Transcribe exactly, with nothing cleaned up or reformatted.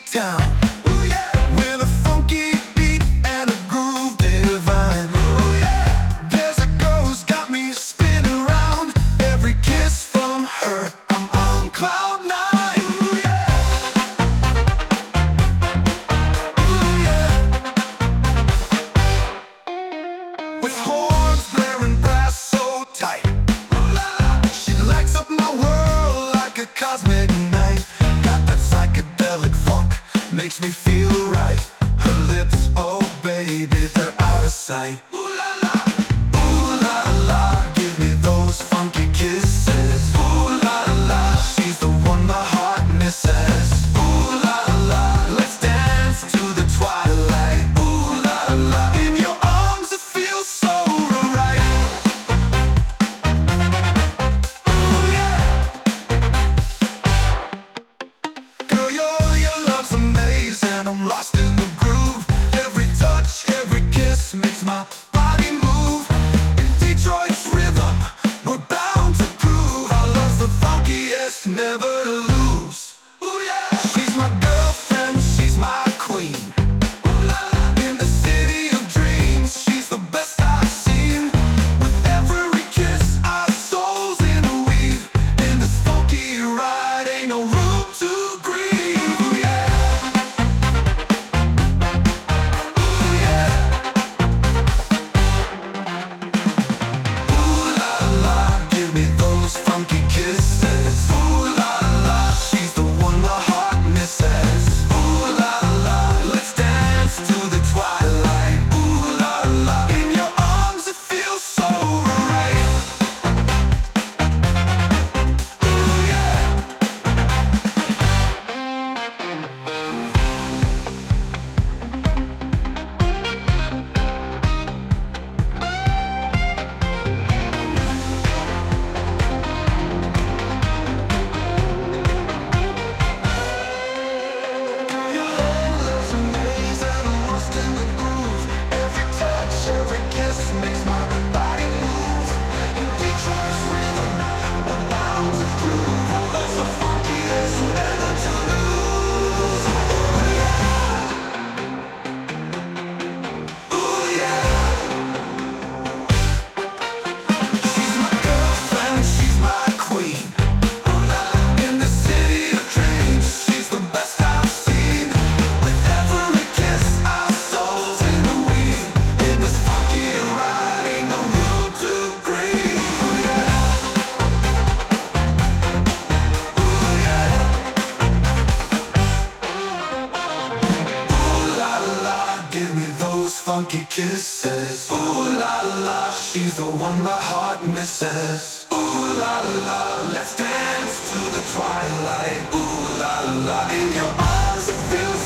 town. Ooh, yeah. With a funky beat and a groove divine. Ooh, yeah. There's a girl who's got me spinning around. Every kiss from her, I'm on cloud nine. Ooh, yeah. Ooh, yeah. With horns blaring, brass so tight. Ooh, la, la. She lights up my world like a cosmic night. Got that psychedelic funk, makes me feel right. Her lips, oh baby, they're out of sight. Ooh la la, ooh la la, give me those funky kisses. Ooh la la, she's the one my heart misses. Ooh la la, let's dance to the twilight. Ooh la la, in your arms it feels so right. Ooh yeah. Girl, your, your love's amazing, I'm lost in the groove. Every touch, every kiss makes my body move. In Detroit's rhythm, we're bound to prove our love's the funkiest, never to lose. Ooh yeah. She's my girlfriend, she's my queen. Ooh la la. In the city of dreams, she's the best I've seen. With every kiss, our souls interweave. In this funky ride, ain't no room to grieve. Ooh yeah. Ooh yeah. Ooh la la, give me those funky kisses. Ooh la la, she's the one my heart misses. Ooh la la, let's dance to the twilight. Ooh la la, in your arms it feels so right. Ooh yeah. Your love's amazing, I'm lost in the groove. Every touch, every kiss makes my body move. In Detroit's rhythm, we're bound to prove our love's the funkiest, never to lose. Ooh yeah. She's my girlfriend, she's my queen. Ooh la la. In the city of dreams, she's the best I've seen. With every kiss, our souls interweave. In this funky ride, ain't no room to grieve. Ooh yeah. Ooh yeah. Ooh la la, give me those funky kisses. Ooh la la, she's the one my heart misses. Ooh la la, let's dance to the twilight. Ooh la la, in your arms it feels